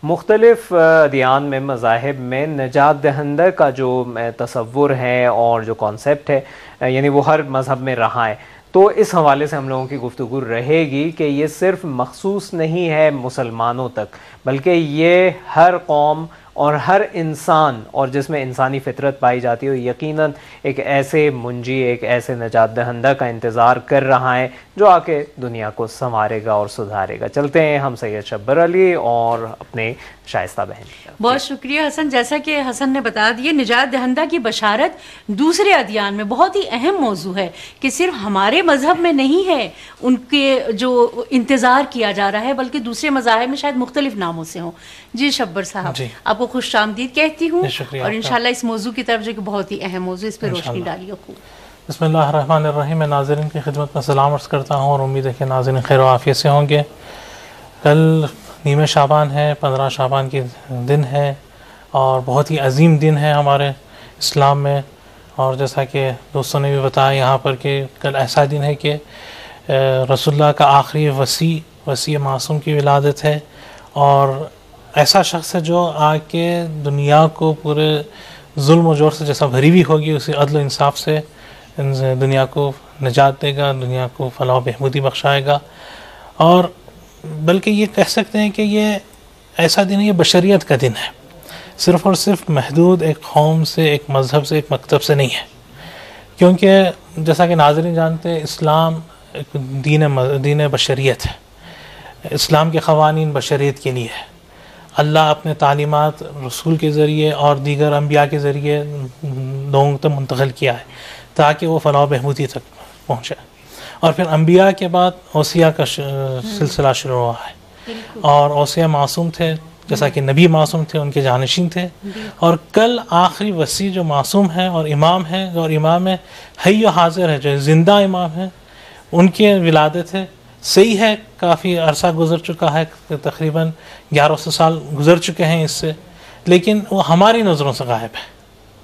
مختلف ادیان میں، مذاہب میں نجات دہندہ کا جو تصور ہے اور جو کانسیپٹ ہے، یعنی وہ ہر مذہب میں رہا ہے. تو اس حوالے سے ہم لوگوں کی گفتگو رہے گی کہ یہ صرف مخصوص نہیں ہے مسلمانوں تک، بلکہ یہ ہر قوم اور ہر انسان، اور جس میں انسانی فطرت پائی جاتی ہے، یقیناً ایک ایسے منجی، ایک ایسے نجات دہندہ کا انتظار کر رہا ہے جو آ کے دنیا کو سنوارے گا اور سدھارے گا. چلتے ہیں ہم سید شبر علی اور اپنے شائستہ بہن. بہت شکریہ حسن. جیسا کہ حسن نے بتا دیا، نجات دہندہ کی بشارت دوسرے ادیان میں بہت ہی اہم موضوع ہے کہ صرف ہمارے مذہب میں نہیں ہے ان کے جو انتظار کیا جا رہا ہے، بلکہ دوسرے مذاہب میں شاید مختلف ناموں سے ہوں. جی شبر صاحب، آپ کو خوش آمدید کہتی ہوں، اور انشاءاللہ اس موضوع کی طرف جو کہ بہت ہی اہم موضوع، اس پہ روشنی ڈالیے. بسم اللہ الرحمن الرحیم. میں ناظرین کی خدمت میں سلام عرض کرتا ہوں اور امید ہے کہ ناظرین خیر و عافیت سے ہوں گے. کل نیمہ شعبان ہے، 15 شعبان کی دن ہے، اور بہت ہی عظیم دن ہے ہمارے اسلام میں. اور جیسا کہ دوستوں نے بھی بتایا یہاں پر کہ کل ایسا دن ہے کہ رسول اللہ کا آخری وصی معصوم کی ولادت ہے، اور ایسا شخص ہے جو آ کے دنیا کو پورے ظلم و جور سے جیسا بھری ہوئی ہوگی، اسی عدل و انصاف سے دنیا کو نجات دے گا، دنیا کو فلاح و بہبودی بخشائے گا. اور بلکہ یہ کہہ سکتے ہیں کہ یہ ایسا دن ہے، یہ بشریت کا دن ہے، صرف اور صرف محدود ایک قوم سے، ایک مذہب سے، ایک مکتب سے نہیں ہے. کیونکہ جیسا کہ ناظرین جانتے ہیں، اسلام ایک دین بشریت ہے. اسلام کے قوانین بشریت کے لیے ہے. اللہ اپنے تعلیمات رسول کے ذریعے اور دیگر انبیاء کے ذریعے لوگوں تک منتقل کیا ہے تاکہ وہ فلاح و بہبودی تک پہنچے. اور پھر انبیاء کے بعد اوصیاء کا سلسلہ شروع ہوا ہے، اور اوصیاء معصوم تھے، جیسا کہ نبی معصوم تھے، ان کے جانشین تھے. اور کل آخری وصی جو معصوم ہے اور امام ہے، اور امام حی و حاضر ہے، جو زندہ امام ہے، ان کی ولادت ہے. صحیح ہے، کافی عرصہ گزر چکا ہے، تقریباً 1100 سال گزر چکے ہیں اس سے، لیکن وہ ہماری نظروں سے غائب ہے،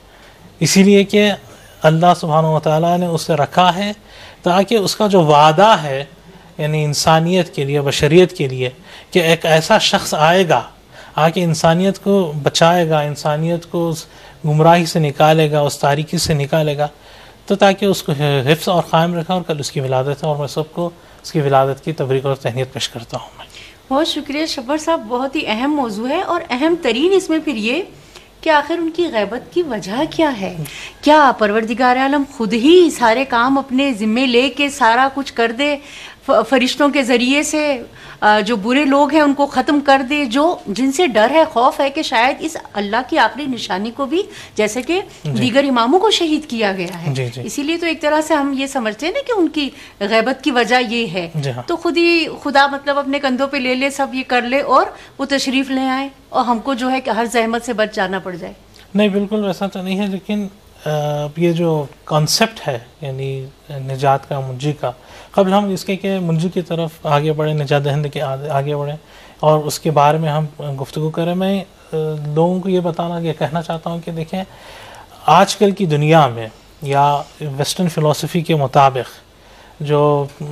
اسی لیے کہ اللہ سبحانہ و تعالیٰ نے اسے رکھا ہے تاکہ اس کا جو وعدہ ہے، یعنی انسانیت کے لیے، بشریت کے لیے، کہ ایک ایسا شخص آئے گا، آ کے انسانیت کو بچائے گا، انسانیت کو اس گمراہی سے نکالے گا، اس تاریکی سے نکالے گا، تو تاکہ اس کو حفظ اور قائم رکھا. اور کل اس کی ولادت ہے، اور میں سب کو اس کی ولادت کی تبریک اور تہنیت پیش کرتا ہوں. میں بہت شکریہ شبر صاحب. بہت ہی اہم موضوع ہے، اور اہم ترین اس میں پھر یہ کہ آخر ان کی غیبت کی وجہ کیا ہے. کیا پروردگار عالم خود ہی سارے کام اپنے ذمے لے کے سارا کچھ کر دے، فرشتوں کے ذریعے سے جو برے لوگ ہیں ان کو ختم کر دے، جن سے ڈر ہے، خوف ہے کہ شاید اس اللہ کی آخری نشانی کو بھی، جیسے کہ دیگر اماموں کو شہید کیا گیا ہے، اسی لیے تو ایک طرح سے ہم یہ سمجھتے ہیں نا کہ ان کی غیبت کی وجہ یہ ہے. تو خدا مطلب اپنے کندھوں پہ لے لے، سب یہ کر لے، اور وہ تشریف لے آئے، اور ہم کو جو ہے کہ ہر زحمت سے بچ جانا پڑ جائے. نہیں، بالکل ویسا تو نہیں ہے، لیکن یہ جو کانسیپٹ ہے، یعنی نجات کا، منجی کا، قبل ہم اس کے کہ منجی کی طرف آگے بڑھیں، نجات دہندے کے آگے بڑھیں اور اس کے بارے میں ہم گفتگو کریں، میں لوگوں کو یہ کہنا چاہتا ہوں کہ دیکھیں، آج کل کی دنیا میں یا ویسٹرن فلسفی کے مطابق جو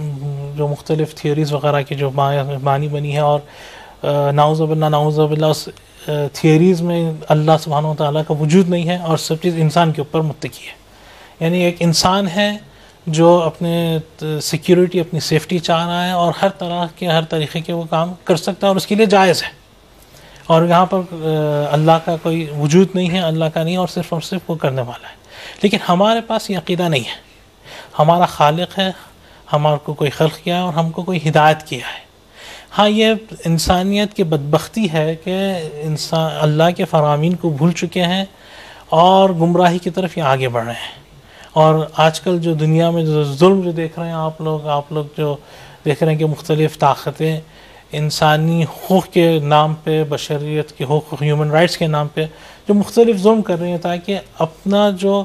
مختلف تھیوریز وغیرہ کی جو معنی بنی ہے، اور نعوذ باللہ اس تھیوریز میں اللہ سبحانہ و تعالیٰ کا وجود نہیں ہے، اور سب چیز انسان کے اوپر متکی ہے. یعنی ایک انسان ہے جو اپنے سیکیورٹی، اپنی سیفٹی چاہ رہا ہے، اور ہر طریقے کے وہ کام کر سکتا ہے، اور اس کے لیے جائز ہے. اور یہاں پر اللہ کا کوئی وجود نہیں ہے، اللہ کا نہیں، اور صرف وہ کرنے والا ہے. لیکن ہمارے پاس یہ عقیدہ نہیں ہے. ہمارا خالق ہے، ہمارے کو کوئی خلق کیا ہے، اور ہم کو کوئی ہدایت کیا ہے. ہاں، یہ انسانیت کی بدبختی ہے کہ انسان اللہ کے فرامین کو بھول چکے ہیں اور گمراہی کی طرف یہ آگے بڑھ رہے ہیں. اور آج کل جو دنیا میں جو ظلم جو دیکھ رہے ہیں آپ لوگ جو دیکھ رہے ہیں کہ مختلف طاقتیں انسانی حقوق کے نام پہ، بشریت کے حقوق، ہیومن رائٹس کے نام پہ جو مختلف ظلم کر رہے ہیں تاکہ اپنا جو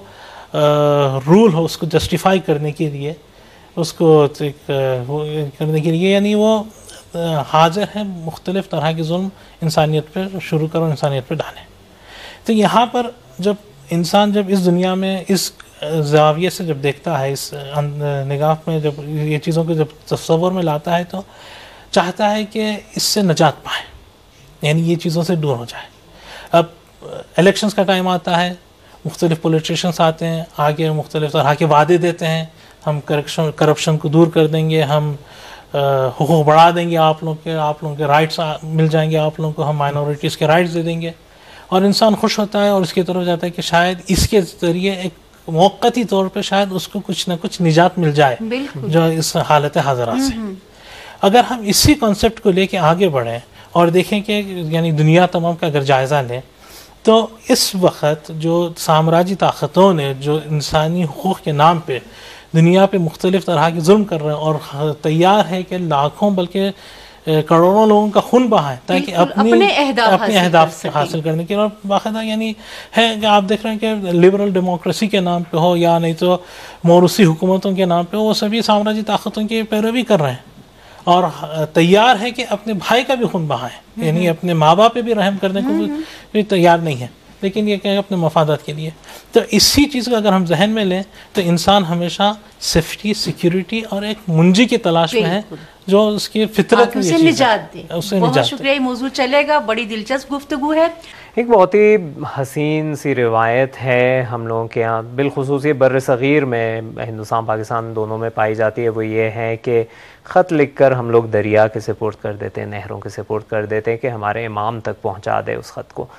رول ہو اس کو جسٹیفائی کرنے کے لیے، اس کو کرنے کے لیے، یعنی وہ حاضر ہے مختلف طرح کے ظلم انسانیت پہ شروع کرو، انسانیت پہ ڈالیں. تو یہاں پر جب انسان جب اس دنیا میں اس زاویے سے جب دیکھتا ہے، اس نگاہ میں جب یہ چیزوں کو جب تصور میں لاتا ہے، تو چاہتا ہے کہ اس سے نجات پائے. یعنی یہ چیزوں سے دور ہو جائے. اب الیکشنز کا ٹائم آتا ہے, مختلف پولیٹیشنس آتے ہیں, آگے مختلف طرح کے وعدے دیتے ہیں, ہم کرپشن کو دور کر دیں گے, ہم حقوق بڑھا دیں گے آپ لوگوں کے رائٹس مل جائیں گے آپ لوگوں کو, ہم مائنورٹیز کے رائٹس دے دیں گے, اور انسان خوش ہوتا ہے اور اس کی طرف جاتا ہے کہ شاید اس کے ذریعے ایک موقتی طور پہ شاید اس کو کچھ نہ کچھ نجات مل جائے جو اس حالت حاضرہ سے. اگر ہم اسی کانسیپٹ کو لے کے آگے بڑھیں اور دیکھیں کہ یعنی دنیا تمام کا اگر جائزہ لیں تو اس وقت جو سامراجی طاقتوں نے جو انسانی حقوق کے نام پہ دنیا پہ مختلف طرح کے ظلم کر رہے ہیں اور تیار ہے کہ لاکھوں بلکہ کروڑوں لوگوں کا خون بہائے تاکہ اپنے اہداف حاصل کرنے کے, اور باقاعدہ یعنی ہے کہ آپ دیکھ رہے ہیں کہ لبرل ڈیموکریسی کے نام پہ ہو یا نہیں تو موروثی حکومتوں کے نام پہ, وہ سبھی سامراجی طاقتوں کی پیروی کر رہے ہیں اور تیار ہے کہ اپنے بھائی کا بھی خون بہائیں, یعنی اپنے ماں باپ پہ بھی رحم کرنے کو بھی تیار نہیں ہے, لیکن یہ کہ اپنے مفادات کے لیے. تو اسی چیز کو اگر ہم ذہن میں لیں تو انسان ہمیشہ سیفٹی, سیکیورٹی اور ایک منجی کی تلاش میں ہے جو اس کی فطرت میں نجات دے. بہت شکریہ, موضوع چلے گا, بڑی دلچسپ گفتگو ہے. ایک بہت ہی حسین سی روایت ہے ہم لوگوں کے یہاں, بالخصوص یہ بر صغیر میں, ہندوستان پاکستان دونوں میں پائی جاتی ہے. وہ یہ ہے کہ خط لکھ کر ہم لوگ دریا کے سپورٹ کر دیتے ہیں, نہروں کے سپورٹ کر دیتے ہیں کہ ہمارے امام تک پہنچا دے اس خط کو.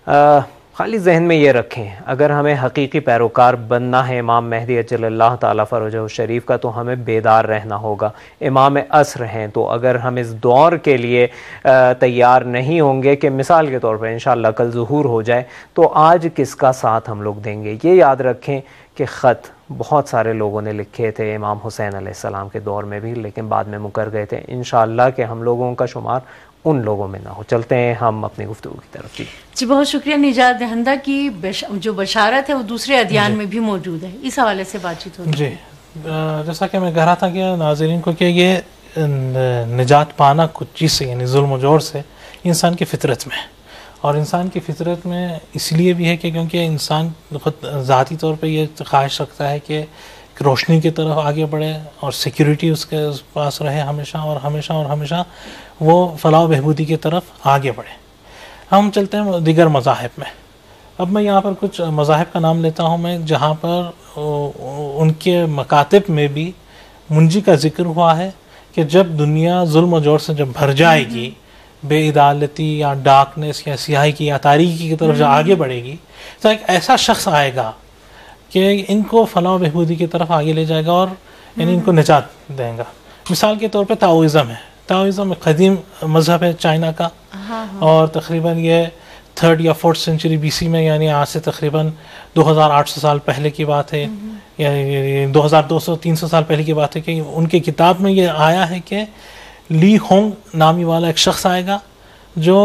خالی ذہن میں یہ رکھیں, اگر ہمیں حقیقی پیروکار بننا ہے امام مہدی اجل اللہ تعالیٰ فرجہ الشریف کا, تو ہمیں بیدار رہنا ہوگا. امام عصر ہیں, تو اگر ہم اس دور کے لیے تیار نہیں ہوں گے کہ مثال کے طور پر انشاءاللہ کل ظہور ہو جائے, تو آج کس کا ساتھ ہم لوگ دیں گے. یہ یاد رکھیں کہ خط بہت سارے لوگوں نے لکھے تھے امام حسین علیہ السلام کے دور میں بھی, لیکن بعد میں مکر گئے تھے. انشاءاللہ کہ ہم لوگوں کا شمار ان لوگوں میں نہ ہو. چلتے ہیں ہم اپنی گفتگو کی طرف. جی بہت شکریہ. نجات دہندہ کی جو بشارت ہے وہ دوسرے ادیان میں بھی موجود ہے, اس حوالے سے بات چیت ہوتی ہے. جی جیسا کہ میں کہہ رہا تھا کہ ناظرین کو کہ یہ نجات پانا کچھ چیز سے یعنی ظلم و جور سے انسان کی فطرت میں ہے, اور انسان کی فطرت میں اس لیے بھی ہے کہ کیونکہ انسان خود ذاتی طور پہ یہ خواہش رکھتا ہے کہ روشنی کی طرف آگے بڑھے اور سیکیورٹی اس کے پاس رہے ہمیشہ اور ہمیشہ اور ہمیشہ وہ فلاح و بہبودی کی طرف آگے بڑھے. ہم چلتے ہیں دیگر مذاہب میں. اب میں یہاں پر کچھ مذاہب کا نام لیتا ہوں میں جہاں پر ان کے مکاتب میں بھی منجی کا ذکر ہوا ہے کہ جب دنیا ظلم و جور سے جب بھر جائے گی, بے عدالتی یا ڈارکنیس یا سیاہی کی یا تاریکی کی طرف جو آگے بڑھے گی, تو ایک ایسا شخص آئے گا کہ ان کو فلاح و بہبودی کی طرف آگے لے جائے گا اور یعنی ان کو نجات دیں گا. مثال کے طور پہ تاؤزم ہے. تاؤزم ایک قدیم مذہب ہے چائنا کا, اور تقریباً یہ 3rd یا 4th سینچری BC میں, یعنی آج سے تقریباً 2800 سال پہلے کی بات ہے, یا 2200-300 سال پہلے کی بات ہے کہ ان کی کتاب میں یہ آیا ہے کہ لی ہونگ نامی والا ایک شخص آئے گا جو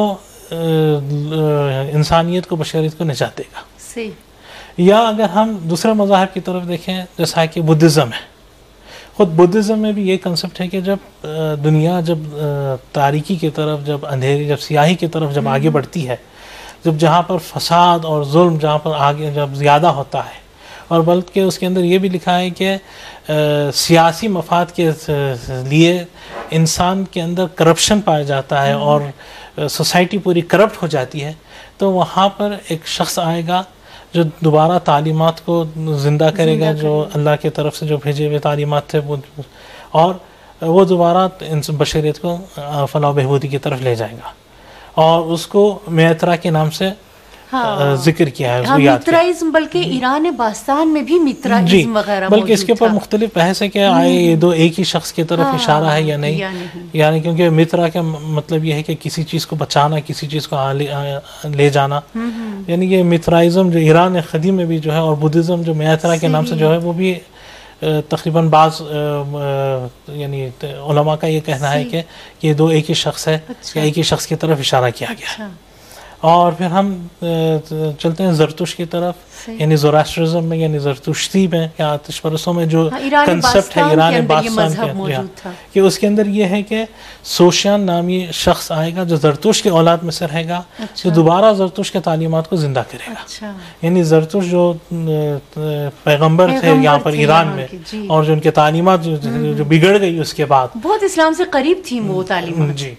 انسانیت کو, بشریت کو نجات دے گا. یا اگر ہم دوسرے مذاہب کی طرف دیکھیں جیسا کہ بدھزم ہے, خود بدھزم میں بھی یہ کنسپٹ ہے کہ جب دنیا جب تاریکی کی طرف, جب اندھیری, جب سیاہی کی طرف جب آگے بڑھتی ہے, جب جہاں پر فساد اور ظلم جہاں پر آگے جب زیادہ ہوتا ہے, اور بلکہ اس کے اندر یہ بھی لکھا ہے کہ سیاسی مفاد کے لیے انسان کے اندر کرپشن پایا جاتا ہے اور سوسائٹی پوری کرپٹ ہو جاتی ہے, تو وہاں پر ایک شخص آئے گا جو دوبارہ تعلیمات کو زندہ کرے گا, جو اللہ کی طرف سے جو بھیجے ہوئے تعلیمات تھے اور وہ دوبارہ بشریت کو فلاح و بہبودی کی طرف لے جائے گا. اور اس کو میترا کے نام سے ذکر کیا ہے. میترائزم, بلکہ ایران باستان میں بھی میترائزم وغیرہ بلکہ اس کے اوپر مختلف بحث ہے کہ آئے یہ دو ایک ہی شخص کی طرف اشارہ ہے یا نہیں, یعنی کیونکہ میترا کا مطلب یہ ہے کہ کسی چیز کو بچانا, کسی چیز کو لے جانا, یعنی یہ میترائزم جو ایران قدیم میں بھی جو ہے, اور بدھزم جو میترا کے نام سے جو ہے وہ بھی تقریباً بعض یعنی علماء کا یہ کہنا ہے کہ یہ دو ایک ہی شخص ہے, یا ایک ہی شخص کی طرف اشارہ کیا گیا. اور پھر ہم چلتے ہیں زرتوش کی طرف, یعنی زوراسٹرزم میں, یعنی زرتشتی میں یا آتش پرستوں میں جو کنسپٹ ہے ایران باستان کے, کہ اس کے اندر یہ ہے کہ سوشیان نامی شخص آئے گا جو زرتوش کی اولاد میں سے رہے گا, جو دوبارا زرتوش کے تعلیمات کو زندہ کرے گا. یعنی زرتوش جو پیغمبر تھے یہاں پر ایران میں, اور جو ان کے تعلیمات جو بگڑ گئی اس کے بعد, بہت اسلام سے قریب تھی وہ تعلیمات. جی,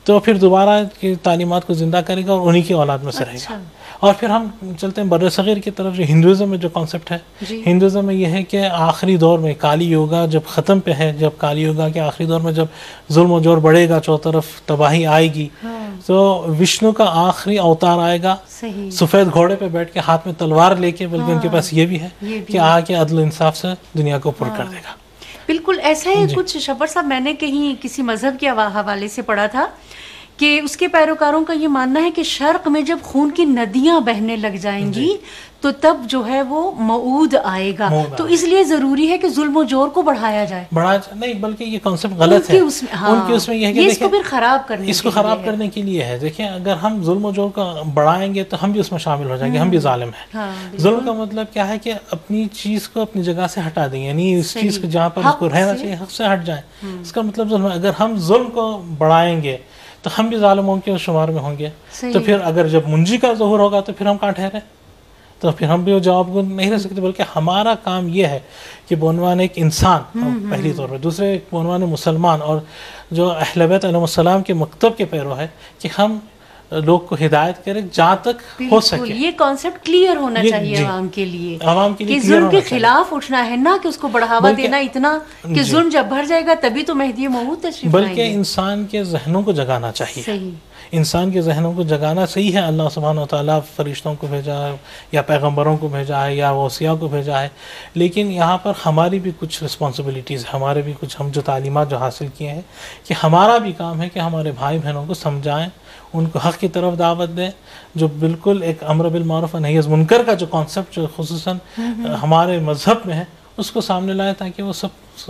تو پھر دوبارہ کی تعلیمات کو زندہ کرے گا اور انہی کی اولاد میں سے رہے گا. اور پھر ہم چلتے ہیں بر صغیر کی طرف. جو ہندوازم میں جو کانسیپٹ ہے, ہندوازم میں یہ ہے کہ آخری دور میں کالی یوگا جب ختم پہ ہے, جب کالی یوگا کے آخری دور میں جب ظلم و جور بڑھے گا, چو طرف تباہی آئے گی, تو وشنو کا آخری اوتار آئے گا سفید گھوڑے پہ بیٹھ کے, ہاتھ میں تلوار لے کے, بلکہ ان کے پاس یہ بھی ہے کہ آ کے عدل انصاف سے دنیا کو پر کر دے گا. بالکل ایسا ہی کچھ شبر صاحب میں نے کہیں کسی مذہب کے حوالے سے پڑھا تھا کہ اس کے پیروکاروں کا یہ ماننا ہے کہ شرق میں جب خون کی ندیاں بہنے لگ جائیں گی تو تب جو ہے وہ موعود آئے گا, تو اس لیے ضروری ہے کہ ظلم و جور کو بڑھایا جائے. نہیں, بلکہ یہ کانسیپٹ غلط ہے. ان کے اس میں یہ ہے کہ اس کو پھر خراب کرنے, اس کو خراب کرنے کے لیے ہے. دیکھیں, اگر ہم ظلم و جور کو بڑھائیں گے تو ہم بھی اس میں شامل ہو جائیں گے, ہم بھی ظالم ہیں. ظلم کا مطلب کیا ہے کہ اپنی چیز کو اپنی جگہ سے ہٹا دیں, یعنی اس چیز کو جہاں پر اس کو رہنا چاہیے حق سے ہٹ جائیں. اس کا مطلب ظلم ہے. اگر ہم ظلم کو بڑھائیں گے تو ہم بھی ظالموں کے شمار میں ہوں گے. تو پھر اگر جب منجی کا ظہور ہوگا تو پھر ہم کہاں ٹھہرے, تو پھر ہم بھی وہ جواب کو نہیں رہ سکتے. بلکہ ہمارا کام یہ ہے کہ بعنوان ایک انسان پہلی طور پر, دوسرے بعنوان مسلمان اور جو اہل بیت علیہ السلام کے مکتب کے پیرو ہے, کہ ہم لوگ کو ہدایت کرے جہاں تک ہو سکے. یہ کانسیپٹ کلیئر ہونا چاہیے عوام کے لیے کہ ظلم کے خلاف اٹھنا ہے, نہ کہ اس کو بڑھاوا دینا اتنا کہ ظلم جب بھر جائے گا تبھی تو مہدی موعود تشریف لائیں گے. بلکہ انسان کے ذہنوں کو جگانا چاہیے. انسان کے ذہنوں کو جگانا صحیح ہے, اللہ سبحانہ وتعالیٰ فرشتوں کو بھیجا ہے یا پیغمبروں کو بھیجا ہے یا اوصیاء کو بھیجا ہے, لیکن یہاں پر ہماری بھی کچھ رسپانسبلٹیز, ہمارے بھی کچھ, ہم جو تعلیمات جو حاصل کیے ہیں, کہ ہمارا بھی کام ہے کہ ہمارے بھائی بہنوں کو سمجھائیں, ان کو حق کی طرف دعوت دیں. جو بالکل ایک امر بالمعروف و نہی عن المنکر کا جو کانسیپٹ جو خصوصاً ہمارے مذہب میں ہے, اس کو سامنے لائیں تاکہ وہ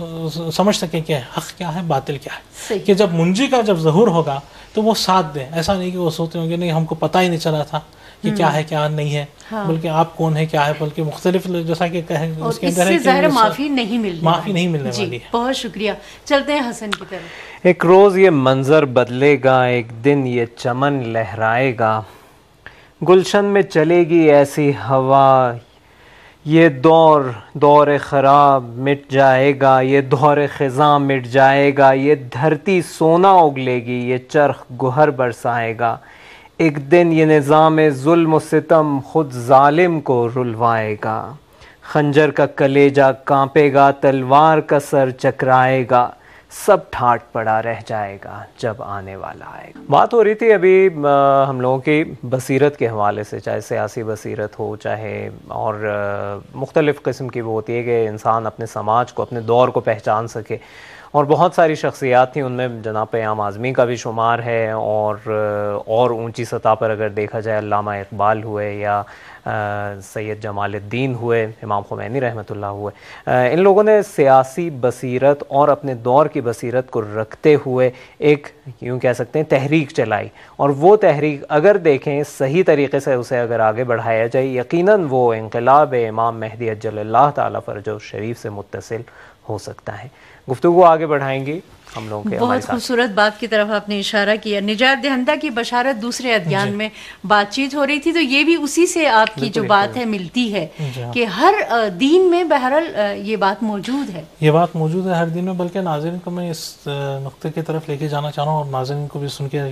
سب سمجھ سکیں کہ حق کیا ہے, باطل کیا ہے. کہ جب منجی کا جب ظہور ہوگا تو وہ ساتھ دیں. ایسا نہیں کہ وہ سوچتے ہوں گے نہیں ہم کو پتہ ہی نہیں چلا تھا کہ کیا ہے کیا نہیں ہے, بلکہ آپ کون ہے کیا ہے, بلکہ مختلف جیسا کہ کہیں اس کے اندر ہے کہ معافی نہیں ملنے والی ہے. بہت شکریہ. چلتے ہیں حسن کی طرف. ایک روز یہ منظر بدلے گا, ایک دن یہ چمن لہرائے گا, گلشن میں چلے گی ایسی ہوا, یہ دور خراب مٹ جائے گا, یہ دور خزاں مٹ جائے گا, یہ دھرتی سونا اگلے گی, یہ چرخ گہر برسائے گا, ایک دن یہ نظام ظلم و ستم خود ظالم کو رلوائے گا, خنجر کا کلیجہ کانپے گا, تلوار کا سر چکرائے گا, سب ٹھاٹ پڑا رہ جائے گا جب آنے والا آئے گا. بات ہو رہی تھی ابھی ہم لوگوں کی بصیرت کے حوالے سے, چاہے سیاسی بصیرت ہو چاہے اور مختلف قسم کی وہ ہوتی ہے کہ انسان اپنے سماج کو اپنے دور کو پہچان سکے, اور بہت ساری شخصیات تھیں, ان میں جناب پیام اعظمی کا بھی شمار ہے, اور اونچی سطح پر اگر دیکھا جائے علامہ اقبال ہوئے یا سید جمال الدین ہوئے, امام خمینی رحمۃ اللہ ہوئے. ان لوگوں نے سیاسی بصیرت اور اپنے دور کی بصیرت کو رکھتے ہوئے ایک یوں کہہ سکتے ہیں تحریک چلائی, اور وہ تحریک اگر دیکھیں صحیح طریقے سے اسے اگر آگے بڑھایا جائے, یقیناً وہ انقلاب امام مہدی عجل اللہ تعالیٰ فرجہ الشریف سے متصل ہو سکتا ہے. گفتگو آگے بڑھائیں گی ہم لوگوں کے. بہت خوبصورت بات کی طرف آپ نے اشارہ کیا. نجات دہندہ کی بشارت دوسرے ادیان میں بات چیت ہو رہی تھی, تو یہ بھی اسی سے آپ کی جو بات ہے ملتی ہے کہ ہر دین میں بہرحال یہ بات موجود ہے. یہ بات موجود ہے ہر دین میں, بلکہ ناظرین کو میں اس نقطے کی طرف لے کے جانا چاہ رہا ہوں, اور ناظرین کو بھی سن کے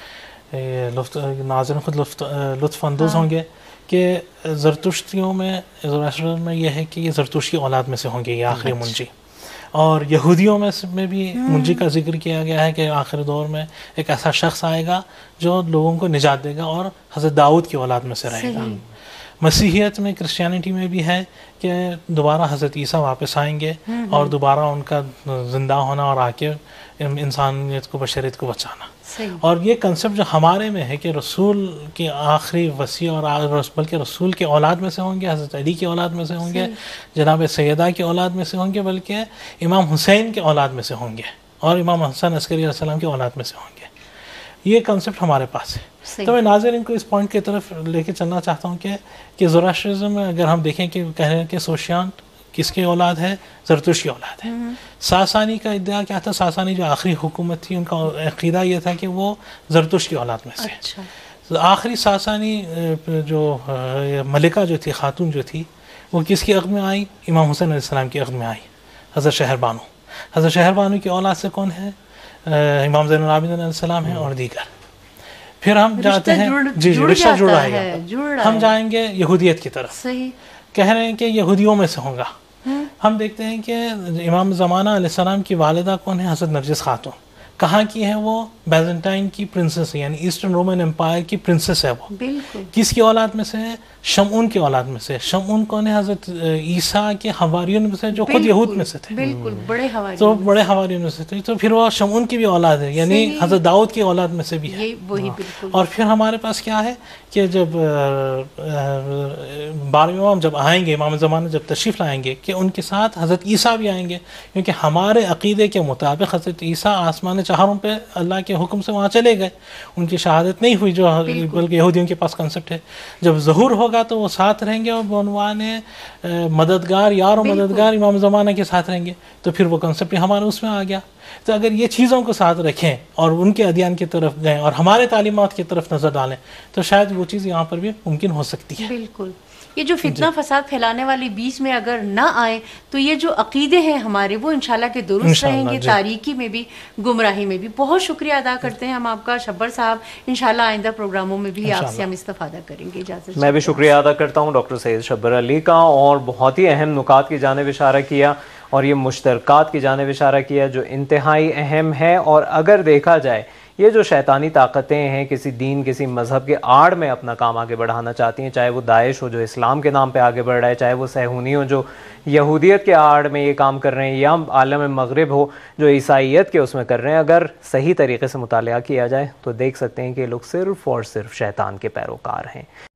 یہ ناظرین خود لطف اندوز ہوں گے کہ زرتشتیوں میں یہ ہے کہ یہ زرتشتی اولاد میں سے ہوں گے یہ آخری منجی, اور یہودیوں میں بھی منجی کا ذکر کیا گیا ہے کہ آخر دور میں ایک ایسا شخص آئے گا جو لوگوں کو نجات دے گا اور حضرت داؤد کی اولاد میں سے رہے گا. مسیحیت میں کرسچینٹی میں بھی ہے کہ دوبارہ حضرت عیسیٰ واپس آئیں گے اور دوبارہ ان کا زندہ ہونا اور آ کے انسانیت کو بشریت کو بچانا. اور یہ کنسپٹ جو ہمارے میں ہے کہ رسول کی آخری وصی اور بلکہ رسول کے اولاد میں سے ہوں گے, حضرت علی کی اولاد میں سے ہوں گے, جناب سیدہ کی اولاد میں سے ہوں گے, بلکہ امام حسین کے اولاد میں سے ہوں گے, اور امام حسن عسکری علیہ السلام کی اولاد میں سے ہوں گے. یہ کنسپٹ ہمارے پاس ہے. تو میں ناظرین کو اس پوائنٹ کی طرف لے کے چلنا چاہتا ہوں کہ زوراٹرزم میں اگر ہم دیکھیں کہ کہہ رہے ہیں کہ سوشیان کس کی اولاد ہے, زرتشت کی اولاد ہے. ساسانی کا ادعا کیا تھا, ساسانی جو آخری حکومت تھی ان کا عقیدہ یہ تھا کہ وہ زرتشت کی اولاد میں سے. آخری ساسانی جو ملکہ جو تھی, خاتون جو تھی, وہ کس کی عقد میں آئی, امام حسین علیہ السلام کی عقد میں آئی, حضرت شہر بانو. حضرت شہر بانو کی اولاد سے کون ہے, امام زین العابدین علیہ السلام ہیں اور دیگر. پھر ہم جاتے ہیں جی رشتہ جڑا ہے, ہم جائیں گے یہودیت کی طرف. صحیح کہہ رہے ہیں کہ یہودیوں میں سے ہوں گا. ہم دیکھتے ہیں کہ امام زمانہ علیہ السلام کی والدہ کون ہے؟ حضرت نرجس خاتون. کہاں کی ہے وہ؟ بیزنٹائن کی پرنسس ہے, یعنی ایسٹرن رومن امپائر کی پرنسس ہے وہ. بالکل. کس کی اولاد میں سے ہے؟ شمعون کی اولاد میں سے. شمعون کون ہے؟ حضرت عیسیٰ کے حواریون میں سے جو خود یہود میں سے تھے. بالکل بڑے حواریون. تو بڑے حواریون میں سے تھے. تو پھر وہ شمعون کی بھی اولاد ہے, یعنی حضرت داؤد کی اولاد میں سے بھی ہے. وہی بالکل. اور پھر ہمارے پاس کیا ہے کہ جب 12ویں امام جب آئیں گے, امام زمانہ جب تشریف لائیں گے, کہ ان کے ساتھ حضرت عیسیٰ بھی آئیں گے, کیونکہ ہمارے عقیدے کے مطابق حضرت عیسیٰ آسمان چہاروں پہ اللہ کے حکم سے وہاں چلے گئے. ان کی شہادت نہیں ہوئی, جو بلکہ یہودیوں کے پاس کنسپٹ ہے. جب ظہور ہوگا تو وہ ساتھ رہیں گے, اور بعنوان مددگار, یار و مددگار امام زمانہ کے ساتھ رہیں گے. تو پھر وہ کنسپٹ ہمارے اس میں آ گیا. تو اگر یہ چیزوں کو ساتھ رکھیں اور ان کے ادیان کی طرف گئیں اور ہمارے تعلیمات کی طرف نظر ڈالیں, تو شاید وہ چیز یہاں پر بھی ممکن ہو سکتی ہے. بالکل. یہ جو فتنہ فساد پھیلانے والی بیچ میں اگر نہ آئیں تو یہ جو عقیدے ہیں ہمارے وہ انشاءاللہ کہ درست رہیں گے, تاریکی میں بھی گمراہی میں بھی. بہت شکریہ ادا کرتے ہیں ہم آپ کا شبر صاحب. انشاءاللہ آئندہ پروگراموں میں بھی آپ سے ہم استفادہ کریں گے. اجازت. میں بھی شکریہ ادا کرتا ہوں ڈاکٹر سید شبر علی کا, اور بہت ہی اہم نکات کی جانب اشارہ کیا, اور یہ مشترکات کی جانب اشارہ کیا جو انتہائی اہم ہے. اور اگر دیکھا جائے یہ جو شیطانی طاقتیں ہیں کسی دین کسی مذہب کے آڑ میں اپنا کام آگے بڑھانا چاہتی ہیں, چاہے وہ داعش ہو جو اسلام کے نام پہ آگے بڑھ رہا ہے, چاہے وہ صہیونی ہو جو یہودیت کے آڑ میں یہ کام کر رہے ہیں, یا عالم مغرب ہو جو عیسائیت کے اس میں کر رہے ہیں, اگر صحیح طریقے سے مطالعہ کیا جائے تو دیکھ سکتے ہیں کہ یہ لوگ صرف اور صرف شیطان کے پیروکار ہیں.